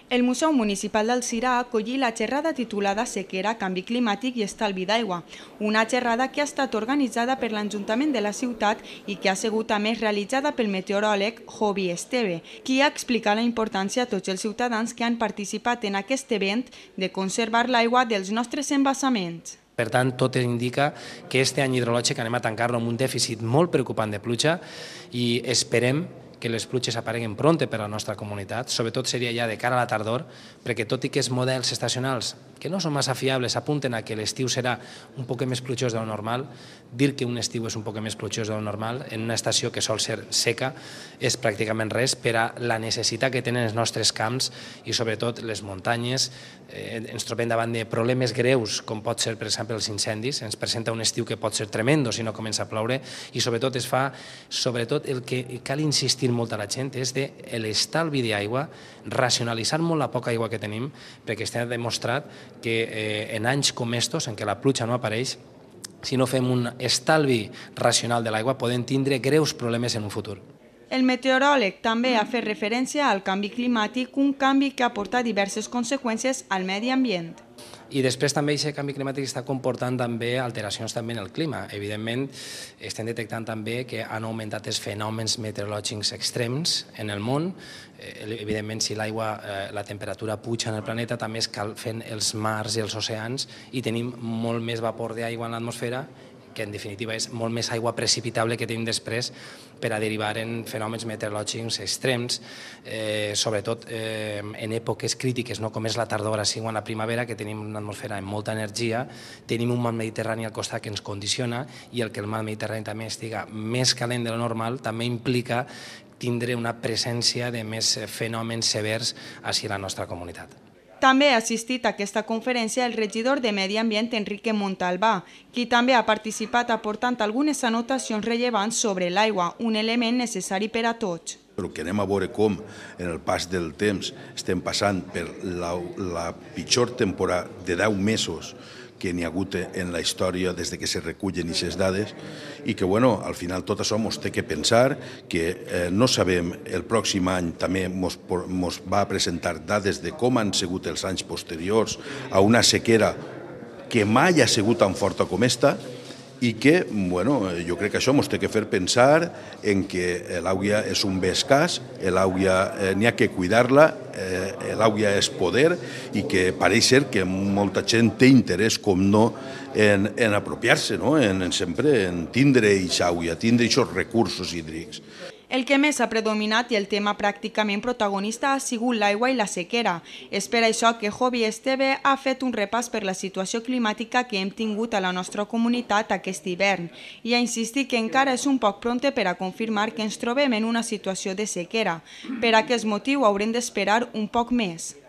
El Museu Municipal d'Alzira acollí la xerrada titulada Sequera, Canvi Climàtic i Estalvi d'Aigua, una xerrada que ha estat organitzada per l'Ajuntament de la ciutat i que ha sigut a més realitzada pel meteoròleg Jovi Esteve, qui ha explicat la importància a tots els ciutadans que han participat en aquest event de conservar l'aigua dels nostres embassaments. Per tant, tot indica que aquest any hidrològic anem a tancar-lo amb un dèficit molt preocupant de pluja i esperem que les pluges apareguen prompte per a la nostra comunitat, sobretot seria ja de cara a la tardor, perquè tot i que els models estacionals, que no són massa fiables, apunten a que l'estiu serà un poc més plujós de lo normal, dir que un estiu és un poc més plujós de lo normal en una estació que sol ser seca és pràcticament res per a la necessitat que tenen els nostres camps i sobretot les muntanyes. Ens trobem davant de problemes greus, com pot ser, per exemple, els incendis. Ens presenta un estiu que pot ser tremendo si no comença a ploure i sobretot el que cal insistir molt a la gent és de l'estalvi d'aigua, racionalitzar molt la poca aigua que tenim, perquè està demostrat que en anys com estos, en què la pluja no apareix, si no fem un estalvi racional de l'aigua, podem tindre greus problemes en un futur. El meteoròleg també ha fet referència al canvi climàtic, un canvi que ha portat diverses conseqüències al medi ambient. I després també aquest canvi climàtic està comportant també alteracions també en el clima. Evidentment, estem detectant també que han augmentat els fenòmens meteorològics extrems en el món. Evidentment, si la temperatura puja en el planeta, també es calfen els mars i els oceans i tenim molt més vapor d'aigua en l'atmosfera, que en definitiva és molt més aigua precipitable que tenim després per a derivar en fenòmens meteorològics extrems, sobretot en èpoques crítiques, no com és la tardor, així quan la primavera, que tenim una atmosfera amb molta energia, tenim un mar Mediterrani al costat que ens condiciona i el que el mar Mediterrani també estiga més calent de lo normal també implica tindre una presència de més fenòmens severs així a la nostra comunitat. També ha assistit a aquesta conferència el regidor de Medi Ambient Enrique Montalbà, qui també ha participat aportant algunes anotacions rellevants sobre l'aigua, un element necessari per a tots. Però que anem a veure com en el pas del temps estem passant per la pitjor temporada de 10 mesos que n'hi ha hagut en la història des que se recullen aquestes dades i que al final tot això ens té que pensar que no sabem, el pròxim any també ens va presentar dades de com han sigut els anys posteriors a una sequera que mai ha sigut tan forta com esta i que, jo crec que això ens té que fer pensar en que l'aigua és un bé escàs, l'aigua n'hi ha que cuidar-la, l'aigua és poder i que pareix ser que molta gent té interès, com no, en apropiar-se, sempre en tindre aquesta aigua, tindre aquests recursos hídrics. El que més ha predominat i el tema pràcticament protagonista ha sigut l'aigua i la sequera. És per això que Jovi Esteve ha fet un repàs per la situació climàtica que hem tingut a la nostra comunitat aquest hivern i ha insistit que encara és un poc prompte per a confirmar que ens trobem en una situació de sequera. Per aquest motiu haurem d'esperar un poc més.